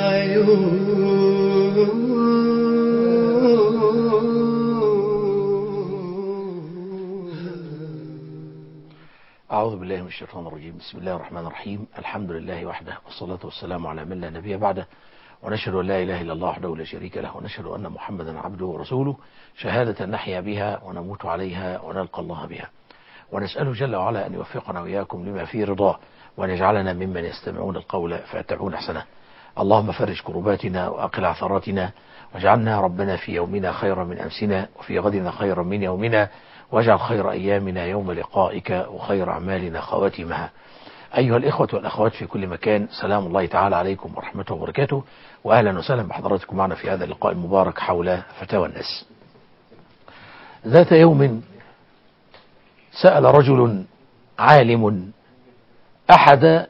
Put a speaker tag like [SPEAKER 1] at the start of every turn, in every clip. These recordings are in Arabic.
[SPEAKER 1] أعوذ بالله من الشيطان الرجيم. بسم الله الرحمن الرحيم. الحمد لله وحده والصلاة والسلام على من لا نبي بعده، ونشهد أن لا إله إلا الله وحده لا شريك له، ونشهد أن محمدا عبده ورسوله، شهادة نحيا بها ونموت عليها ونلقى الله بها، ونسأله جل وعلا أن يوفقنا وإياكم لما فيه رضاه، وأن يجعلنا ممن يستمعون القول فيتبعون أحسنه. اللهم فرج كرباتنا وأقل عثراتنا، واجعلنا ربنا في يومنا خيرا من أمسنا، وفي غدنا خيرا من يومنا، واجعل خير أيامنا يوم لقائك، وخير أعمالنا خواتمها. أيها الإخوة والأخوات في كل مكان، سلام الله تعالى عليكم ورحمته وبركاته، وأهلا وسهلا بحضراتكم معنا في هذا اللقاء المبارك حول فتاوى الناس. ذات يوم سأل رجل عالم أحد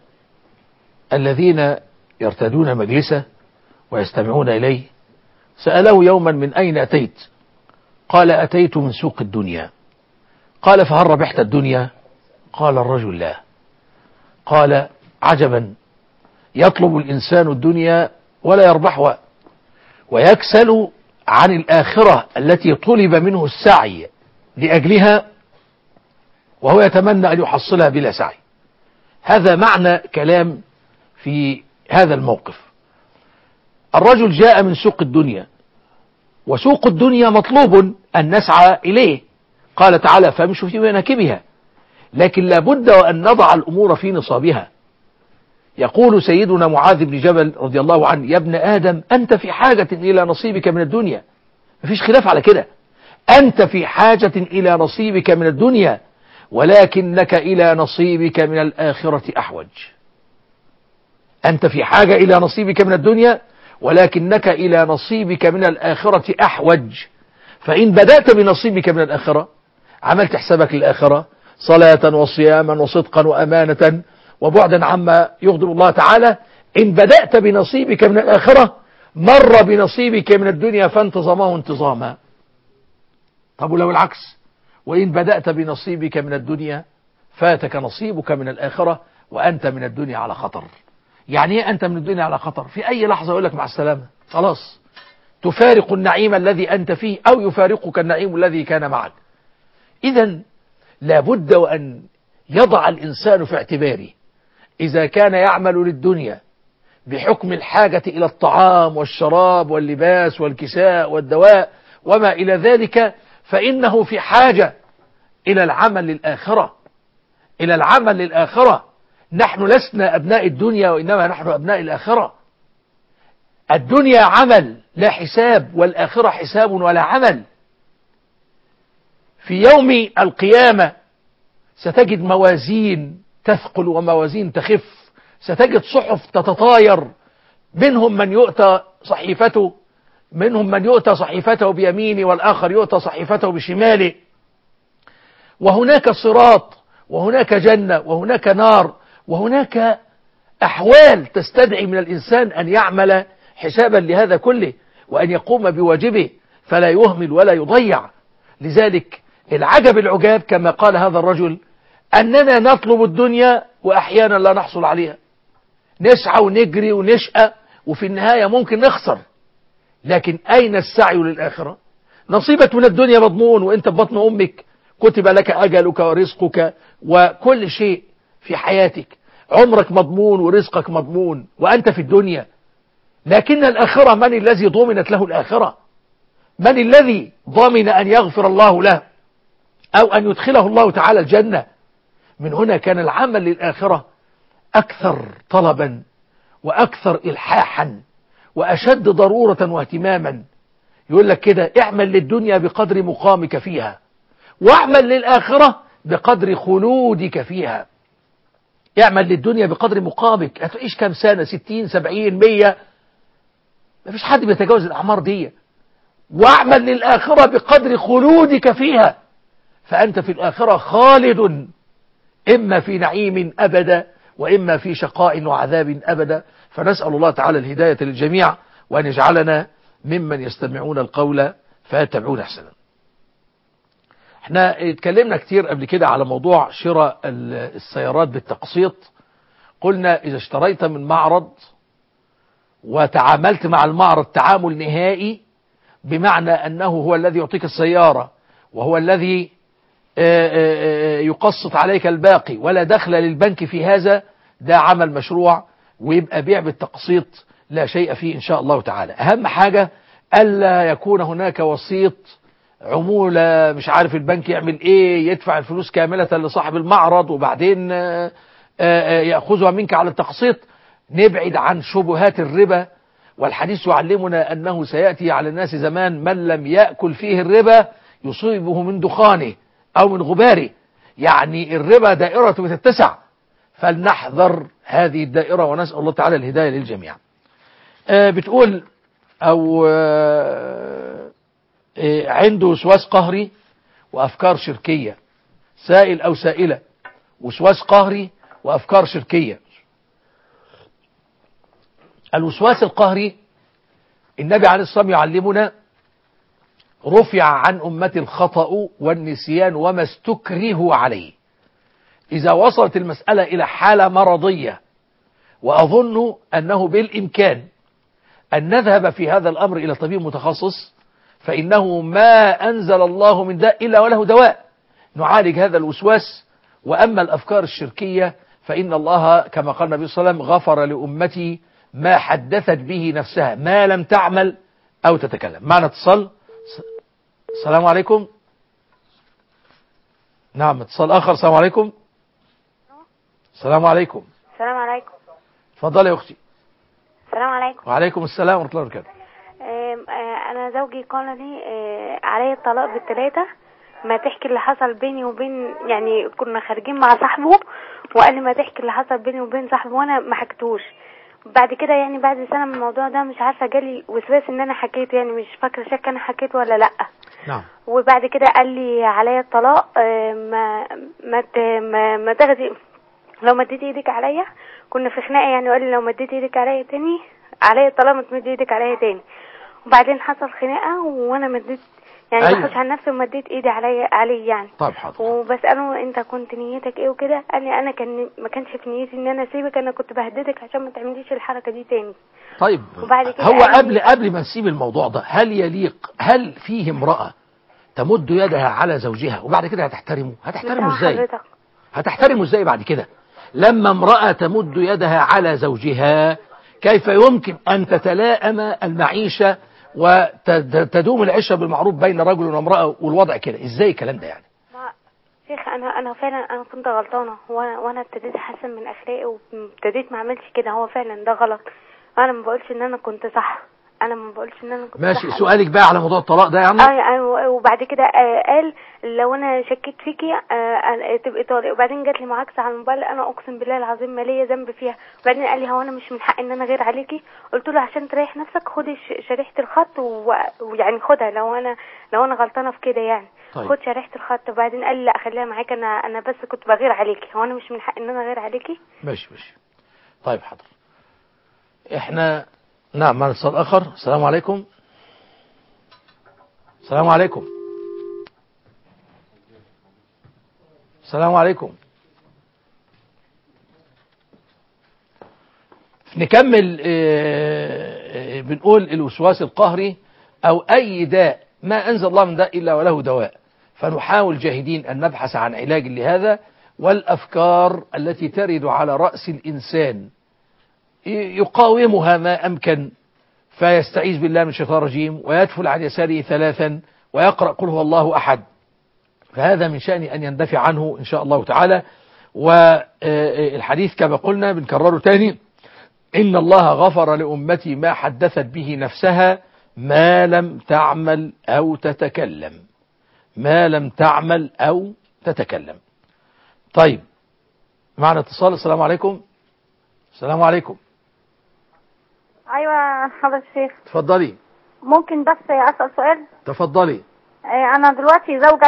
[SPEAKER 1] الذين يرتادون مجلسه ويستمعون إليه، سأله يوما: من أين أتيت؟ قال: أتيت من سوق الدنيا. قال: فهل ربحت الدنيا؟ قال الرجل: لا. قال: عجبا، يطلب الإنسان الدنيا ولا يربحها، ويكسل عن الآخرة التي طلب منه السعي لأجلها، وهو يتمنى أن يحصلها بلا سعي. هذا معنى كلام في هذا الموقف. الرجل جاء من سوق الدنيا، وسوق الدنيا مطلوب أن نسعى إليه، قال تعالى: فامشوا في مناكبها، لكن لابد وأن نضع الأمور في نصابها. يقول سيدنا معاذ بن جبل رضي الله عنه: يا ابن آدم، أنت في حاجة إلى نصيبك من الدنيا. مفيش خلاف على كده، أنت في حاجة إلى نصيبك من الدنيا، ولكنك إلى نصيبك من الآخرة أحوج. أنت في حاجة إلى نصيبك من الدنيا، ولكنك إلى نصيبك من الآخرة أحوج. فإن بدأت بنصيبك من الآخرة، عملت حسابك للآخرة صلاة وصياما وصدقا وأمانة وبعدا عما يغضب الله تعالى، إن بدأت بنصيبك من الآخرة مر بنصيبك من الدنيا فانتظمه انتظاما. طب ولو العكس، وإن بدأت بنصيبك من الدنيا فاتك نصيبك من الآخرة وأنت من الدنيا على خطر. يعني ايه أنت من الدنيا على خطر؟ في أي لحظة يقول لك مع السلامة، خلاص، تفارق النعيم الذي أنت فيه أو يفارقك النعيم الذي كان معك. إذن لابد وأن يضع الإنسان في اعتباره، إذا كان يعمل للدنيا بحكم الحاجة إلى الطعام والشراب واللباس والكساء والدواء وما إلى ذلك، فإنه في حاجة إلى العمل للآخرة، إلى العمل للآخرة. نحن لسنا أبناء الدنيا، وإنما نحن أبناء الآخرة. الدنيا عمل لا حساب، والآخرة حساب ولا عمل. في يوم القيامة ستجد موازين تثقل وموازين تخف، ستجد صحف تتطاير، منهم من يؤتى صحيفته بيمينه، والآخر يؤتى صحيفته بشماله، وهناك صراط، وهناك جنة، وهناك نار، وهناك أحوال تستدعي من الإنسان أن يعمل حسابا لهذا كله، وأن يقوم بواجبه فلا يهمل ولا يضيع. لذلك العجب العجاب كما قال هذا الرجل، أننا نطلب الدنيا وأحيانا لا نحصل عليها، نسعى ونجري ونشقى، وفي النهاية ممكن نخسر. لكن أين السعي للآخرة؟ نصيبك من الدنيا مضمون، وإنت ببطن أمك كتب لك أجلك ورزقك وكل شيء في حياتك، عمرك مضمون ورزقك مضمون وأنت في الدنيا. لكن الآخرة، من الذي ضمنت له الآخرة؟ من الذي ضمن أن يغفر الله له أو أن يدخله الله تعالى الجنة؟ من هنا كان العمل للآخرة أكثر طلبا وأكثر إلحاحا وأشد ضرورة واهتماما. يقول لك كده: اعمل للدنيا بقدر مقامك فيها، واعمل للآخرة بقدر خلودك فيها. اعمل للدنيا بقدر مقامك، هتعيش كم سنة؟ 60 70 100؟ مفيش حد بيتجاوز الأعمار دي. واعمل للآخرة بقدر خلودك فيها، فأنت في الآخرة خالد، إما في نعيم أبدا وإما في شقاء وعذاب أبدا. فنسأل الله تعالى الهداية للجميع، وأن يجعلنا ممن يستمعون القول فيتبعون أحسنه. احنا اتكلمنا كتير قبل كده على موضوع شراء السيارات بالتقسيط. قلنا إذا اشتريت من معرض وتعاملت مع المعرض تعامل نهائي، بمعنى أنه هو الذي يعطيك السيارة وهو الذي يقسط عليك الباقي ولا دخل للبنك في هذا، ده عمل مشروع ويبقى بيع بالتقسيط لا شيء فيه إن شاء الله تعالى. أهم حاجة ألا يكون هناك وسيط، عمولة مش عارف البنك يعمل إيه، يدفع الفلوس كاملة لصاحب المعرض وبعدين يأخذها منك على التقسيط. نبعد عن شبهات الربا، والحديث يعلمنا أنه سيأتي على الناس زمان من لم يأكل فيه الربا يصيبه من دخانه أو من غباره، يعني الربا دائرة بتتسع، فلنحذر هذه الدائرة ونسأل الله تعالى الهداية للجميع. بتقول أو عنده وسواس قهري وأفكار شركية، سائل أو سائلة، وسواس قهري وأفكار شركية. الوسواس القهري النبي عليه الصلاة والسلام يعلمنا رفع عن أمتي الخطأ والنسيان وما استكرهوا عليه. إذا وصلت المسألة إلى حالة مرضية، وأظن أنه بالإمكان أن نذهب في هذا الأمر إلى طبيب متخصص، فإنه ما أنزل الله من داء إلا وله دواء نعالج هذا الوسواس. وأما الأفكار الشركية فإن الله كما قال النبي صلى الله عليه وسلم غفر لأمتي ما حدثت به نفسها ما لم تعمل أو تتكلم. معنا اتصال. السلام عليكم. نعم اتصال آخر. السلام عليكم. السلام عليكم.
[SPEAKER 2] السلام عليكم.
[SPEAKER 1] اتفضلي يا أختي.
[SPEAKER 2] السلام عليكم.
[SPEAKER 1] وعليكم السلام ورحمة الله وبركاته.
[SPEAKER 2] أنا زوجي قال لي علي الطلاق بالثلاثة، ما تحكي اللي حصل بيني وبين، يعني كنا خارجين مع صاحبه وقال لي ما تحكي اللي حصل بيني وبين صاحبه، وانا ما حكيتوش. بعد كده يعني بعد سنة من الموضوع ده مش عارفة جالي وسواس ان انا حكيت، يعني مش فاكرة شك انا حكيت ولا لا.
[SPEAKER 1] نعم.
[SPEAKER 2] وبعد كده قال لي عليا الطلاق، ما تاخدي، لو مديت ايدك عليا، كنا في خناقه يعني، وقال لي لو مديت ايدك عليا تاني عليا الطلاق، ما تمدي ايدك عليا تاني. وبعدين حصل خناقه وانا مديت يعني
[SPEAKER 1] أيوة.
[SPEAKER 2] بخش عن نفسي ومديت ايدي عليه يعني.
[SPEAKER 1] طيب حاضر.
[SPEAKER 2] وبساله انت كنت نيتك ايه وكده، قال لي انا ما كانش في نيتي ان انا اسيبك، انا كنت بهددك عشان ما تعمليش الحركه دي تاني.
[SPEAKER 1] طيب
[SPEAKER 2] وبعد كده
[SPEAKER 1] هو قبل ما نسيب الموضوع ده، هل يليق، هل فيه امرأة تمد يدها على زوجها وبعد كده هتحترمه ازاي؟ هتحترمه ازاي بعد كده؟ لما امرأة تمد يدها على زوجها كيف يمكن أن تتلائم المعيشة وتدوم العشرة بالمعروف بين رجل وامرأة والوضع كده؟ ازاي الكلام ده يعني؟
[SPEAKER 2] شيخ انا فعلا انا كنت غلطانه، وانا ابتديت احسن من اخلاقي وابتديت ما اعملش كده، هو فعلا ده غلط. انا ما بقولش ان انا كنت صح، انا ما بقولش ان انا كنت
[SPEAKER 1] ماشي.
[SPEAKER 2] صح.
[SPEAKER 1] سؤالك بقى على موضوع الطلاق ده يعني؟
[SPEAKER 2] وبعد كده قال لو انا شكيت فيكي تبقي طالق. وبعدين جات لي معاكسه على الموبايل، انا اقسم بالله العظيم ما ليا ذنب فيها. وبعدين قال لي هو انا مش من حق ان انا غير عليكي. قلت له عشان تريح نفسك خدي شريحه الخط ويعني خدها لو انا غلطانه في كده يعني.
[SPEAKER 1] طيب.
[SPEAKER 2] خد شريحه الخط. وبعدين قال لي لا خليها معاك، انا بس كنت بغير عليكي، هو انا مش من حق ان انا غير عليكي.
[SPEAKER 1] ماشي. طيب حاضر. احنا نعم معنا اتصال اخر. السلام عليكم. السلام عليكم. السلام عليكم. نكمل. بنقول الوسواس القهري أو أي داء ما أنزل الله من داء إلا وله دواء، فنحاول جاهدين أن نبحث عن علاج لهذا. والأفكار التي ترد على رأس الإنسان يقاومها ما أمكن، فيستعيذ بالله من الشيطان الرجيم ويدفل عن يساره 3 ويقرأ قل هو الله أحد، فهذا من شأن أن يندفع عنه إن شاء الله تعالى. والحديث كما قلنا بنكرره تاني، إن الله غفر لأمتي ما حدثت به نفسها ما لم تعمل أو تتكلم. ما لم تعمل أو تتكلم. طيب معنا اتصال. السلام عليكم. السلام عليكم.
[SPEAKER 3] ايوه حضرتك الشيخ.
[SPEAKER 1] تفضلي.
[SPEAKER 3] ممكن بس اسال سؤال؟
[SPEAKER 1] تفضلي.
[SPEAKER 3] انا دلوقتي زوجة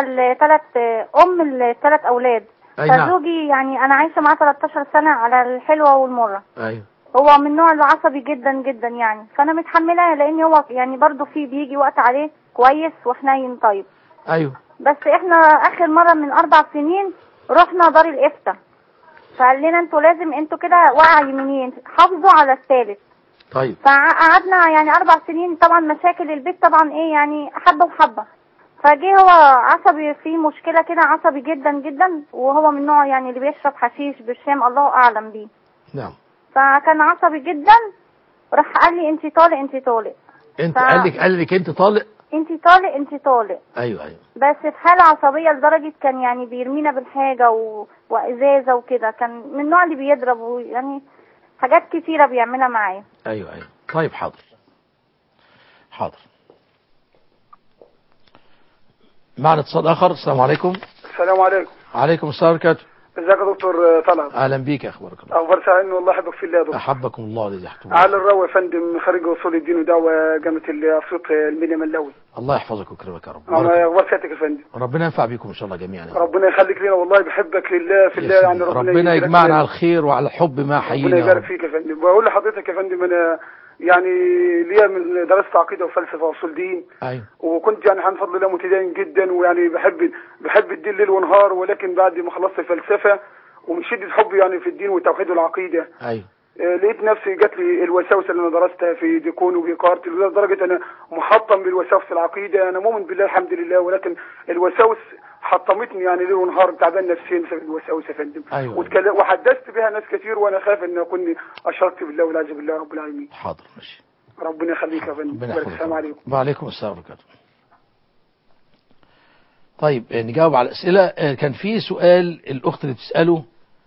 [SPEAKER 3] ل3 اولاد.
[SPEAKER 1] نعم.
[SPEAKER 3] فزوجي يعني انا عايشه معاه 13 سنه على الحلوه والمره.
[SPEAKER 1] ايوه.
[SPEAKER 3] هو من النوع العصبي جدا جدا يعني، فانا متحملاه لان هو يعني برضو بيجي وقت عليه كويس وحنين طيب.
[SPEAKER 1] ايوه.
[SPEAKER 3] بس احنا اخر مره من 4 سنين رحنا دار الافتاء، فقال لنا انتوا لازم انتوا كده وقع يمينين حافظوا على الثالث.
[SPEAKER 1] طيب.
[SPEAKER 3] فقعدنا يعني 4 سنين، طبعا مشاكل البيت طبعا ايه يعني حبة وحبة. فجه هو عصبي، فيه مشكلة كده، عصبي جدا جدا، وهو من نوع يعني اللي بيشرب حشيش برشام الله اعلم بيه.
[SPEAKER 1] نعم.
[SPEAKER 3] فكان عصبي جدا، راح قال لي انت طالق انت طالق.
[SPEAKER 1] انت قال لك انت طالق؟
[SPEAKER 3] انت طالق انت طالق.
[SPEAKER 1] ايوه.
[SPEAKER 3] بس في حالة عصبية لدرجة كان يعني بيرمينا بالحاجة وازازة وكده، كان من النوع اللي بيضرب يعني حاجات كتيرة بيعملها معايا.
[SPEAKER 1] ايوه. طيب حاضر. معنا اتصال اخر. السلام عليكم.
[SPEAKER 4] السلام عليكم.
[SPEAKER 1] وعليكم السلام ورحمة الله.
[SPEAKER 4] ازيك يا دكتور طلعت؟
[SPEAKER 1] اهلا بيك يا اخبارك الله.
[SPEAKER 4] اخبار سعيد والله، احبك في الله يا دكتور.
[SPEAKER 1] احبكم الله الذي يحبكم.
[SPEAKER 4] على الراوي يا فندم، خريج اصول الدين ودعوه جامعه الاسيوط المنيا ملاوي.
[SPEAKER 1] الله يحفظك ويكرمك يا رب.
[SPEAKER 4] اخبار سيادتك يا فندم؟
[SPEAKER 1] ربنا ينفع بيكم ان شاء الله جميعا.
[SPEAKER 4] ربنا يخليك لنا والله، بحبك لله في الله يعني.
[SPEAKER 1] ربنا يجمعنا على الخير وعلى الحب ما حيينا.
[SPEAKER 4] ربنا يبارك فيك يا فندم. بقول لحضرتك يا فندم، انا يعني ليا من درست عقيده وفلسفه واصول دين.
[SPEAKER 1] ايوه.
[SPEAKER 4] وكنت يعني عن فضل الله متدين جدا، ويعني بحب الدين ليل ونهار. ولكن بعد ما خلصت الفلسفه ومن شده حبي يعني في الدين والتوحيد والعقيده،
[SPEAKER 1] ايوه،
[SPEAKER 4] لقيت نفسي جات لي الوساوس اللي انا درستها في ديكون وبيقارت، لدرجه انا محطم بالوساوس في العقيده. انا مؤمن بالله الحمد لله، ولكن الوساوس حطمتني يعني ليل ونهار، تعبان نفسيا بسبب الوساوس يا فندم.
[SPEAKER 1] أيوة.
[SPEAKER 4] وحدثت بها ناس كثير، وانا خايف ان اكون اشركت بالله والعياذ بالله رب العالمين.
[SPEAKER 1] حاضر ماشي.
[SPEAKER 4] ربنا يخليك يا فندم. السلام عليكم.
[SPEAKER 1] وعليكم السلام ورحمه الله. طيب نجاوب على الاسئله. كان في سؤال الاخت اللي بتساله،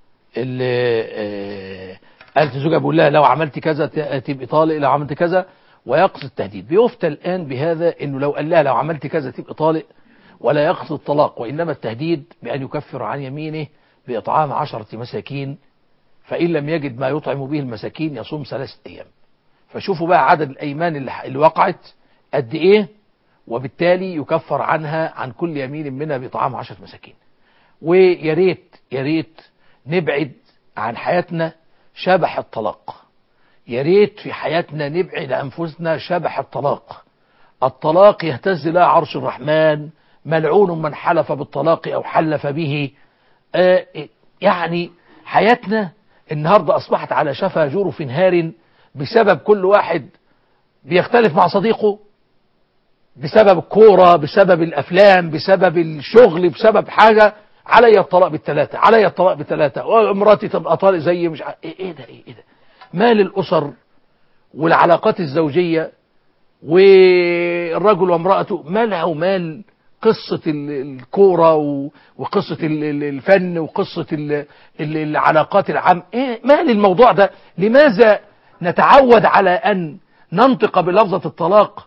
[SPEAKER 1] اللي قالت زوجها بيقول لها لو عملت كذا تبقى طالق، لو عملت كذا، ويقصد التهديد. بيفتى الآن بهذا انه لو قال لها لو عملت كذا تبقى طالق، ولا يقصد الطلاق، وإنما التهديد بأن يكفر عن يمينه بإطعام 10 مساكين، فإن لم يجد ما يطعم به المساكين يصوم 3 أيام. فشوفوا بقى عدد الأيمان اللي وقعت قد إيه، وبالتالي يكفر عنها عن كل يمين منها بإطعام 10 مساكين. ويا ريت نبعد عن حياتنا شبح الطلاق. يا ريت في حياتنا نبعد أنفسنا شبح الطلاق. الطلاق يهتز له عرش الرحمن، ملعون من حلف بالطلاق أو حلف به. يعني حياتنا النهاردة أصبحت على شفا جرف هار، بسبب كل واحد بيختلف مع صديقه، بسبب الكورة، بسبب الأفلام، بسبب الشغل، بسبب حاجة. علي الطلاق بالثلاثة، علي الطلاق بالثلاثة، ومراتي تبقى طالق زي مش ايه ده. مال الأسر والعلاقات الزوجية والرجل وامرأته مالها ومال قصة الكورة وقصة الفن وقصة العلاقات العامة. ايه مال الموضوع ده؟ لماذا نتعود على أن ننطق بلفظة الطلاق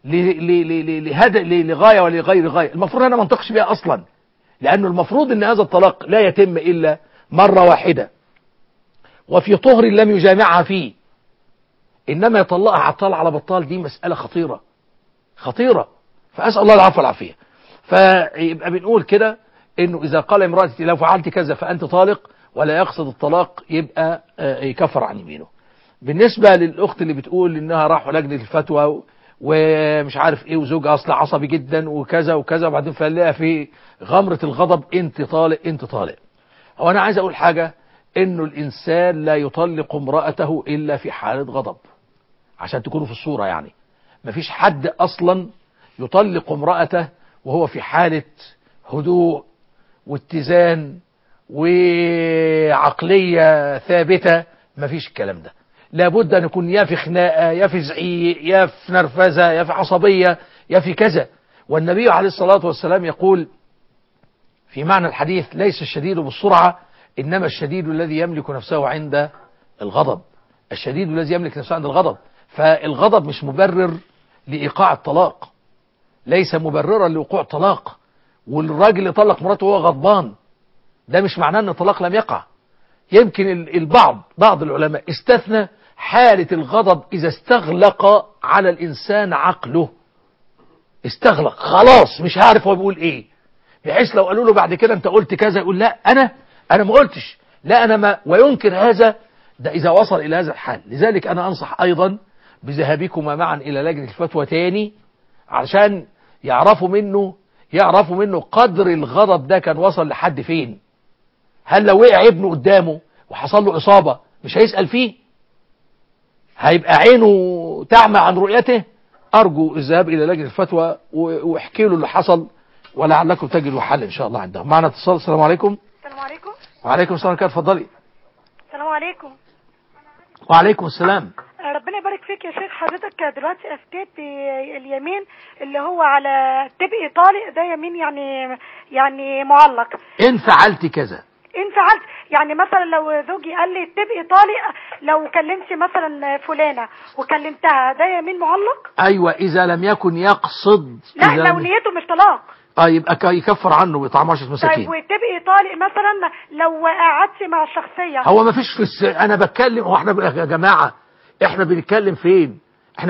[SPEAKER 1] لغاية ولغير غاية؟ المفروض أنا ما انطقش بها أصلا، لأنه المفروض أن هذا الطلاق لا يتم إلا مرة واحدة وفي طهر لم يجامعها فيه، إنما يطلقها عطال على بطال. دي مسألة خطيرة، فأسأل الله العفو والعافية. فيبقى بنقول كده إنه إذا قال امرأتي لو فعلت كذا فأنت طالق، ولا يقصد الطلاق، يبقى يكفر عن يمينه. بالنسبة للأخت اللي بتقول إنها راحوا لجنة الفتوى ومش عارف ايه، وزوجها اصل عصبي جدا وكذا وكذا، وبعدين فلاقيها في غمرة الغضب انت طالق انت طالق. هو انا عايز اقول حاجة، انه الانسان لا يطلق امرأته الا في حالة غضب، عشان تكونوا في الصورة. يعني مفيش حد اصلا يطلق امرأته وهو في حالة هدوء واتزان وعقلية ثابتة. مفيش الكلام ده. لابد أن يكون يا في خناقة، يا في زعيق، يا في نرفزة، يا في عصبية، يا في كذا. والنبي عليه الصلاة والسلام يقول في معنى الحديث: ليس الشديد بالسرعة، إنما الشديد الذي يملك نفسه عند الغضب. الشديد الذي يملك نفسه عند الغضب. فالغضب مش مبرر لإيقاع الطلاق، ليس مبررا لوقوع الطلاق. والراجل يطلق مراته وهو غضبان، ده مش معناه أن الطلاق لم يقع. يمكن بعض العلماء استثنى حالة الغضب إذا استغلق على الإنسان عقله، استغلق خلاص مش عارف هو بيقول إيه، بحيث لو قالوا له بعد كده أنت قلت كذا يقول لا أنا ما قلتش، لا أنا ما، وينكر هذا. ده إذا وصل إلى هذا الحال. لذلك أنا أنصح أيضا بذهابكما معا إلى لجنة الفتوى تاني، علشان يعرفوا منه قدر الغضب ده كان وصل لحد فين. هل لو وقع ابنه قدامه وحصل له إصابة مش هيسأل فيه؟ هيبقى عينه تعمى عن رؤيته، ارجو الذهاب الى لجنه الفتوى واحكي له اللي حصل، ولعلكم تجدوا حل ان شاء الله عندهم. معنا اتصال. السلام عليكم.
[SPEAKER 2] السلام عليكم.
[SPEAKER 1] وعليكم السلام. كده اتفضلي.
[SPEAKER 2] السلام عليكم.
[SPEAKER 1] وعليكم السلام.
[SPEAKER 2] ربنا يبارك فيك يا شيخ. حضرتك دلوقتي افتيت اليمين اللي هو على تبقي طالق، ده يمين يعني معلق.
[SPEAKER 1] ان فعلت كذا،
[SPEAKER 2] ان فعلت يعني مثلا لو زوجي قال لي تبقي طالق لو كلمت مثلا فلانة وكلمتها، ده يمين معلق؟
[SPEAKER 1] ايوه اذا لم يكن يقصد.
[SPEAKER 2] لا لو نيته مش طلاق.
[SPEAKER 1] يبقى يكفر عنه ويطعم 10 مساكين.
[SPEAKER 2] طيب وتبقي طالق مثلا لو قعدت مع الشخصية.
[SPEAKER 1] هو ما فيش انا بتكلم، هو احنا يا جماعة احنا بنتكلم فين؟ احنا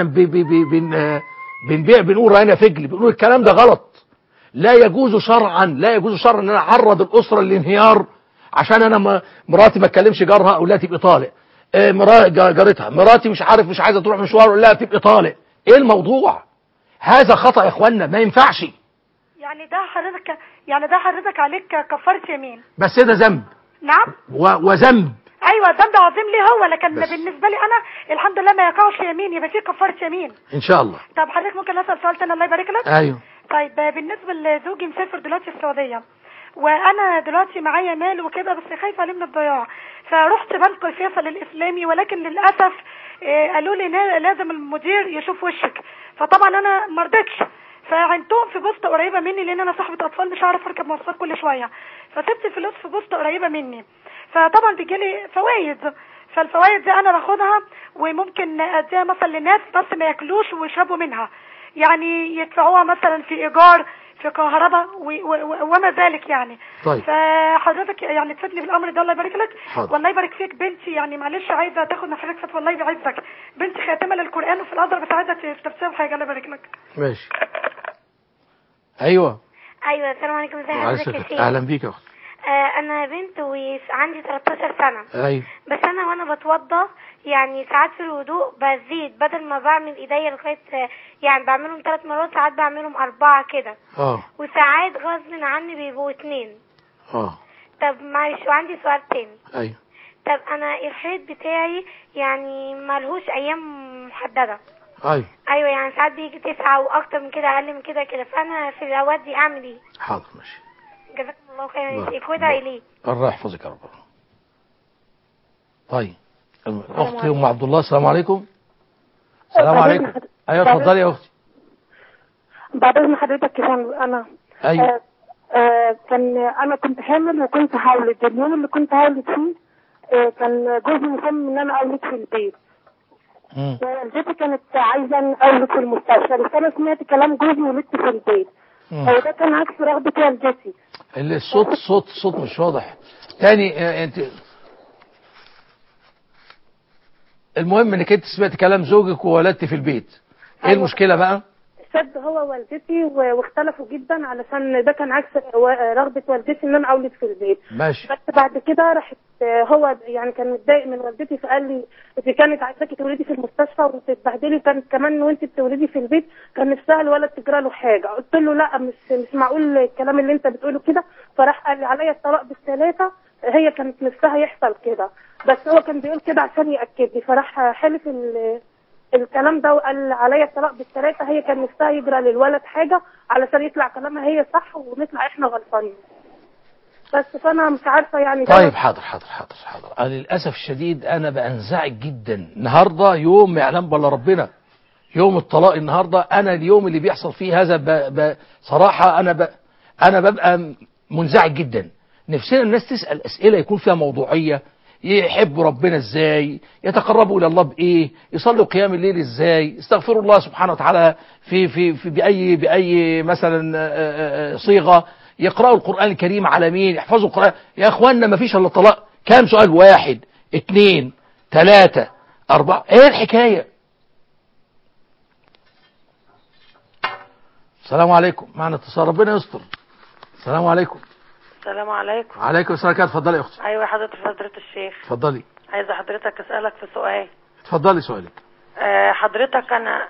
[SPEAKER 1] بنبيع، بنقول رأينا فجل، بنقول الكلام ده غلط. لا يجوز شرعا ان انا اعرض الاسرة للانهيار عشان انا مراتي ما اتكلمش جارها او لا تبقى طالق، جارتها مراتي مش عايزة تروح مشوار ولا تبقى طالق. ايه الموضوع؟ هذا خطأ يا اخوانا، ما ينفعش.
[SPEAKER 2] يعني ده حضرتك عليك كفارة يمين.
[SPEAKER 1] بس ده ذنب.
[SPEAKER 2] نعم.
[SPEAKER 1] وذنب.
[SPEAKER 2] ايوه ذنب عظيم ليه هو، لكن
[SPEAKER 1] بس.
[SPEAKER 2] بالنسبه لي انا الحمد لله ما يقعش يمين، يبقى فيه كفاره يمين
[SPEAKER 1] ان شاء الله.
[SPEAKER 2] طب حضرتك ممكن اسال سؤال تاني؟ الله يبارك لك.
[SPEAKER 1] ايوه.
[SPEAKER 2] طيب بالنسبه لزوجي مسافر دلوقتي السعوديه، وانا دلوقتي معايا مال وكده، بس خايفه عليه من الضياع، فرحت بنك فيصل الاسلامي، ولكن للاسف قالوا لي لازم المدير يشوف وشك، فطبعا انا ما رضيتش، فعنتهم في بوسطه قريبه مني، لان انا صاحبه اطفال مش هعرف اركب مواصلات كل شويه، فسبت الفلوس في بوسطه قريبه مني، فطبعا بيجيلي فوائد، فالفوائد دي انا باخدها وممكن اديها مثلا للناس بس ما ياكلوش ويشربوا منها، يعني يدفعوها مثلا في ايجار في كهرباء وما ذلك يعني.
[SPEAKER 1] طيب.
[SPEAKER 2] فحضرتك يعني تفيدني بالامر ده الله يبارك لك.
[SPEAKER 1] حاضر.
[SPEAKER 2] والله يبارك فيك. بنتي يعني معلش عايزه تاخد من حضرتك فتوى، الله يعزك، بنتي خاتمه للقران وفي الازهر، بس عايزه تفسير حاجه الله يبارك لك.
[SPEAKER 1] ماشي. ايوه
[SPEAKER 2] السلام عليكم. ازي حضرتك يا شيخ؟
[SPEAKER 1] اهلا بيك يا اخت.
[SPEAKER 2] انا بنت وعندي 13 سنه.
[SPEAKER 1] ايوه.
[SPEAKER 2] بس انا وانا بتوضى يعني ساعات في الوضوء بزيد، بدل ما بعمل ايديا لغايه يعني بعملهم 3 مرات، ساعات بعملهم 4 كده. وساعات غصب عني بيبقوا 2. طب معلش، وعندي سؤال تاني.
[SPEAKER 1] ايوه.
[SPEAKER 2] طب انا الحيض بتاعي يعني ملهوش ايام محدده. ايوه يعني ساعات بيجي 9 واكتر من كده، اقل من كده، فانا في الاوقات دي اعمل ايه؟
[SPEAKER 1] حاضر ماشي.
[SPEAKER 2] جزاكم الله خيرا. اخواتها اليه.
[SPEAKER 1] الله يحفظك يا رب. طيب اختي ام عبد الله. السلام عليكم. السلام عليكم. ايوه اتفضلي يا اختي.
[SPEAKER 5] بعد اذن حضرتك كان انا
[SPEAKER 1] ايوه
[SPEAKER 5] انا كنت حامل وكنت هولد، اليوم اللي كنت هولد فيه كان جوزي مصمم ان انا اولد في البيت، والدتي كانت عايزه ان اولد في المستشفى، بس انا سمعت كلام جوزي ولدت في البيت، وده كان عكس رغبه والدتي.
[SPEAKER 1] الصوت مش واضح. تاني انت المهم انك انت سمعت كلام زوجك وولدت في البيت. ايه المشكله بقى؟
[SPEAKER 5] شد هو والدتي واختلفوا جدا علشان ده كان عكس رغبه والدتي ان انا اولد في البيت.
[SPEAKER 1] ماشي.
[SPEAKER 5] بس بعد كده راحت هو يعني كان متضايق من والدتي، فقال لي دي كانت عايزاكي تولدي في المستشفى وتتبهدلي، كانت كمان وانت بتولدي في البيت كان نفسها الولد تجرى له حاجه. قلت له لا مش معقول الكلام اللي انت بتقوله كده، فراح قال لي عليا الطلاق بالثلاثه، هي كانت نفسها يحصل كده، بس هو كان بيقول كده عشان ياكد لي، فراح حلف الكلام ده وقال عليا الطلاق بالثلاثه، هي كان نفسها يجرى للولد حاجه علشان يطلع كلامها هي صح ونطلع احنا غلطانين. بس فانا مش عارفه يعني.
[SPEAKER 1] طيب حاضر. انا للاسف الشديد انا بنزعج جدا. النهارده يوم ما يعلم بالله ربنا، يوم الطلاق النهارده، انا اليوم اللي بيحصل فيه هذا صراحه انا ببقى منزعج جدا. نفسنا الناس تسال اسئله يكون فيها موضوعيه، يحبوا ربنا ازاي، يتقربوا الى الله بايه، يصلوا قيام الليل ازاي، يستغفروا الله سبحانه وتعالى في باي مثلا صيغه، يقرأوا القرآن الكريم على مين، يحفظوا القرآن. يا اخوانا ما فيش الا طلاق. كام سؤال؟ 1 2 3 4. ايه الحكاية؟ السلام عليكم. معنا اتصال، ربنا يستر. السلام عليكم.
[SPEAKER 6] السلام عليكم.
[SPEAKER 1] وعليكم السلام. اتفضلي يا اختي.
[SPEAKER 6] ايوه حضرة الشيخ.
[SPEAKER 1] اتفضلي.
[SPEAKER 6] عايزه حضرتك اسالك في سؤال.
[SPEAKER 1] اتفضلي سؤالك.
[SPEAKER 6] حضرتك انا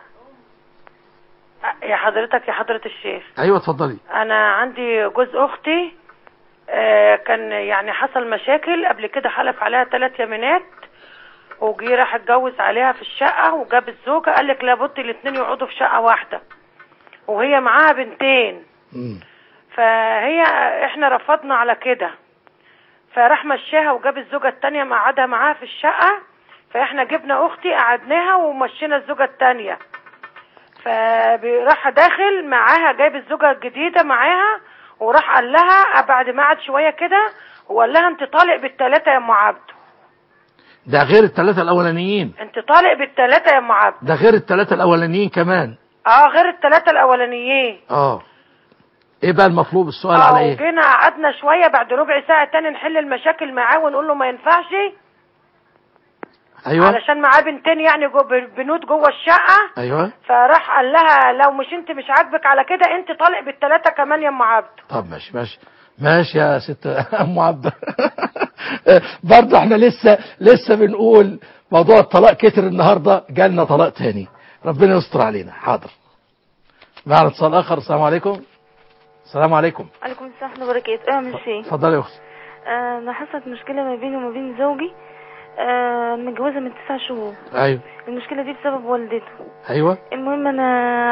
[SPEAKER 6] يا حضرة الشيخ.
[SPEAKER 1] ايوه اتفضلي.
[SPEAKER 6] انا عندي جوز اختي كان يعني حصل مشاكل قبل كده، حلف عليها 3 يمينات وجي راح اتجوز عليها في الشقة وجاب الزوجة، قال لك لابد الاتنين يقعدوا في شقة واحدة وهي معاها بنتين. فهي احنا رفضنا على كده، فراح مشاها وجاب الزوجة التانية قعدها معاها في الشقة. فاحنا جبنا اختي قعدناها ومشينا الزوجة التانية. فراح داخل معاها جايب الزوجة الجديدة معاها، وراح قال لها بعد ما قعد شوية كده وقال لها انت طالق بالثلاثة يا ام عبده.
[SPEAKER 1] ده غير الثلاثة الاولانيين.
[SPEAKER 6] انت طالق بالثلاثة يا ام عبده.
[SPEAKER 1] ده غير الثلاثة الاولانيين كمان.
[SPEAKER 6] غير الثلاثة الاولانيين.
[SPEAKER 1] ايه بقى المطلوب؟ السؤال على ايه؟
[SPEAKER 6] وجينا قعدنا شوية بعد ربع ساعة تاني نحل المشاكل معاه ونقول له ما ينفعش.
[SPEAKER 1] ايوه.
[SPEAKER 6] علشان معاه بنتين يعني بنوت جوه الشقة.
[SPEAKER 1] ايوه.
[SPEAKER 6] فراح قال لها لو مش انت مش عاجبك على كده انت طالق بالثلاثة كمان يا ام عبده.
[SPEAKER 1] طب ماشي يا ست ام عبده. برضه احنا لسه بنقول موضوع الطلاق كتر النهارده، جالنا طلاق تاني، ربنا يستر علينا. حاضر. معنا اتصال اخر. السلام عليكم. السلام عليكم.
[SPEAKER 2] عليكم السلام ورحمة الله وبركاته. يا ميرسي.
[SPEAKER 1] اتفضلي يا اختي.
[SPEAKER 2] انا حصلت مشكلة ما بيني وما بين زوجي. متجوزة من 9 شهور.
[SPEAKER 1] ايوه.
[SPEAKER 2] المشكلة دي بسبب والدته.
[SPEAKER 1] ايوه.
[SPEAKER 2] المهم انا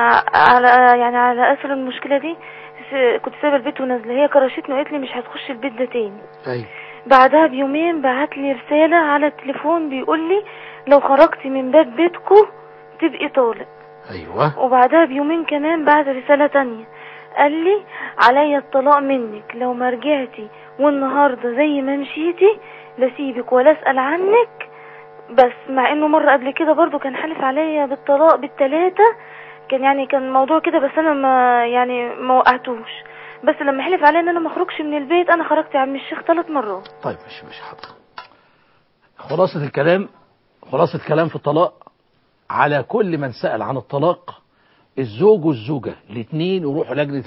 [SPEAKER 2] على اثر المشكلة دي كنت سايبه البيت ونازله، هي كرشتني وقالت لي مش هتخش البيت ده تاني.
[SPEAKER 1] ايوه.
[SPEAKER 2] بعدها بيومين بعت لي رسالة على التليفون بيقول لي لو خرجتي من باب بيتكو تبقي طالق.
[SPEAKER 1] ايوه.
[SPEAKER 2] وبعدها بيومين كمان بعت رسالة تانية قال لي عليا الطلاق منك لو ما رجعتي، والنهارده زي ما مشيتي لسيبك ولا اسال عنك. بس مع انه مرة قبل كده برضو كان حلف عليا بالطلاق بالثلاثة، كان موضوع كده، بس انا ما وقعتوش. بس لما حلف عليا ان انا ما اخرجش من البيت انا خرجت يا عم الشيخ 3 مرات.
[SPEAKER 1] طيب مش حاضر. خلاصة الكلام في الطلاق، على كل من سأل عن الطلاق الزوج والزوجة الاثنين يروحوا لجنة